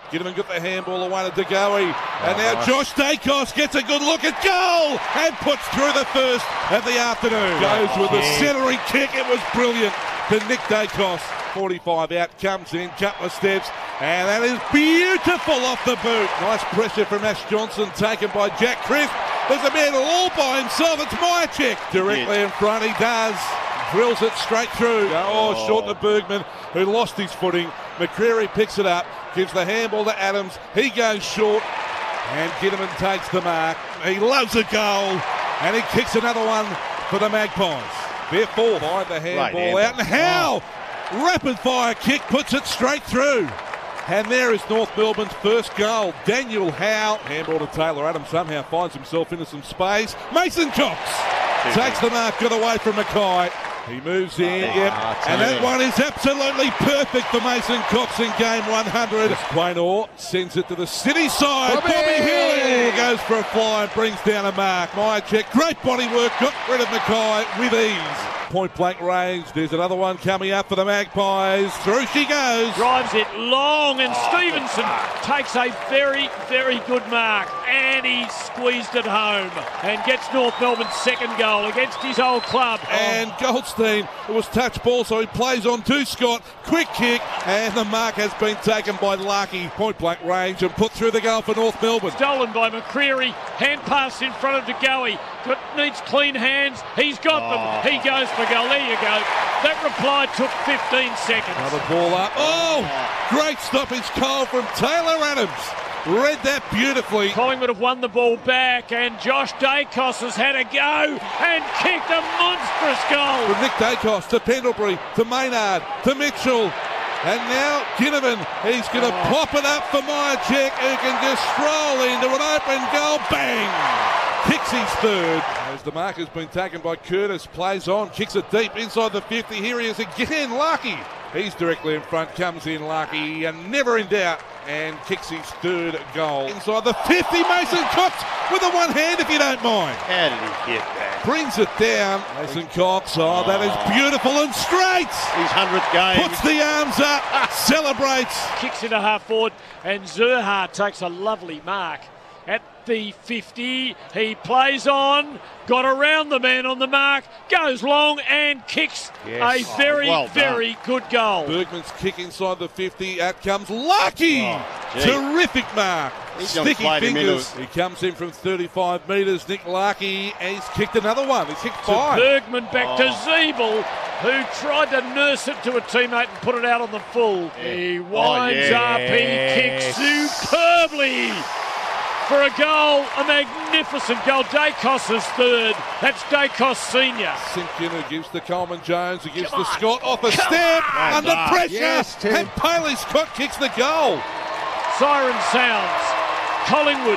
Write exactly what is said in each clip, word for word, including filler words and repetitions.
Ginnivan got the handball away to De Goey. And now Josh Dacos gets a good look at goal and puts through the first of the afternoon. Goes with a centering kick. It was brilliant to Nick Dacos. forty-five out, comes in, couple of steps, and that is beautiful off the boot. Nice pressure from Ash Johnson, taken by Jack Crisp. There's a man all by himself. It's Myercheck directly in front. He does. Drills it straight through. Oh, oh, short to Bergman, who lost his footing. McCreary picks it up, gives the handball to Adams. He goes short, and Ginnivan takes the mark. He loves a goal, and he kicks another one for the Magpies. They're fourth. Find the handball right, out, and Howe, oh. rapid fire kick, puts it straight through. And there is North Melbourne's first goal. Daniel Howe. Handball to Taylor Adams, somehow finds himself into some space. Mason Cox takes the mark, got away from Mackay. He moves in, oh, yep, oh, and that one is absolutely perfect for Mason Cox in game one hundred. Quaynor sends it to the city side. Bobby, Bobby Hill goes for a fly and brings down a mark. Myercheck, great body work, got rid of Mackay with ease. Point blank range, there's another one coming up for the Magpies. Through she goes. Drives it long, and oh, Stevenson takes a very, very good mark, and he squeezed it home and gets North Melbourne's second goal against his old club. And Goldstein, it was touch ball, so he plays on to Scott. Quick kick, and the mark has been taken by Larky. Point blank range and put through the goal for North Melbourne. Stolen by McCreary, hand pass in front of De Goey. Got, needs clean hands, he's got oh. them, he goes for goal. There you go. That reply took fifteen seconds. Another ball up. Oh, great stoppage call from Taylor Adams. Read that beautifully. Collingwood have won the ball back, and Josh Dacos has had a go and kicked a monstrous goal. From Nick Dacos to Pendlebury to Maynard to Mitchell. And now Ginnivan, he's going to oh. pop it up for Myercheck, who can just stroll into an open goal. Bang! Kicks his third. As the mark has been taken by Curtis, plays on, kicks it deep inside the fifty. Here he is again, Larky. He's directly in front, comes in Larky, and never in doubt, and kicks his third goal. Inside the fifty, Mason Cox with a one hand, if you don't mind. How did he get that? Brings it down. Mason Cox, oh, that is beautiful and straight. His hundredth game. Puts the arms up, celebrates. Kicks into half forward, and Zerha takes a lovely mark. At the fifty, he plays on, got around the man on the mark, goes long and kicks yes. a very, oh, well very good goal. Bergman's kick inside the fifty, out comes Lucky. Oh, terrific mark. He's Sticky fingers. He comes in from thirty-five metres, Nick Larky, and he's kicked another one. He's kicked five. To Bergman back oh. to Zeeble, who tried to nurse it to a teammate and put it out on the full. Yeah. He winds oh, yes. up, he kicks superbly. For a goal, a magnificent goal. Dacos' third. That's Dacos Senior. Simpkin who gives to Coleman Jones, who gives to Scott off a step, on. under ah, pressure, yes, and Paley Scott kicks the goal. Siren sounds. Collingwood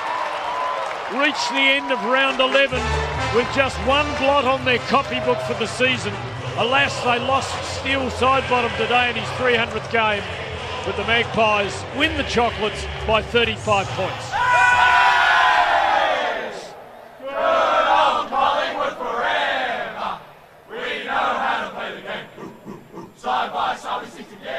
reach the end of round eleven with just one blot on their copybook for the season. Alas, they lost Steele Sidebottom today in his three hundredth game. But the Magpies win the Chocolates by thirty-five points. Good old Collingwood forever. We know how to play the game. Ooh, ooh, ooh. Side by side we stick together.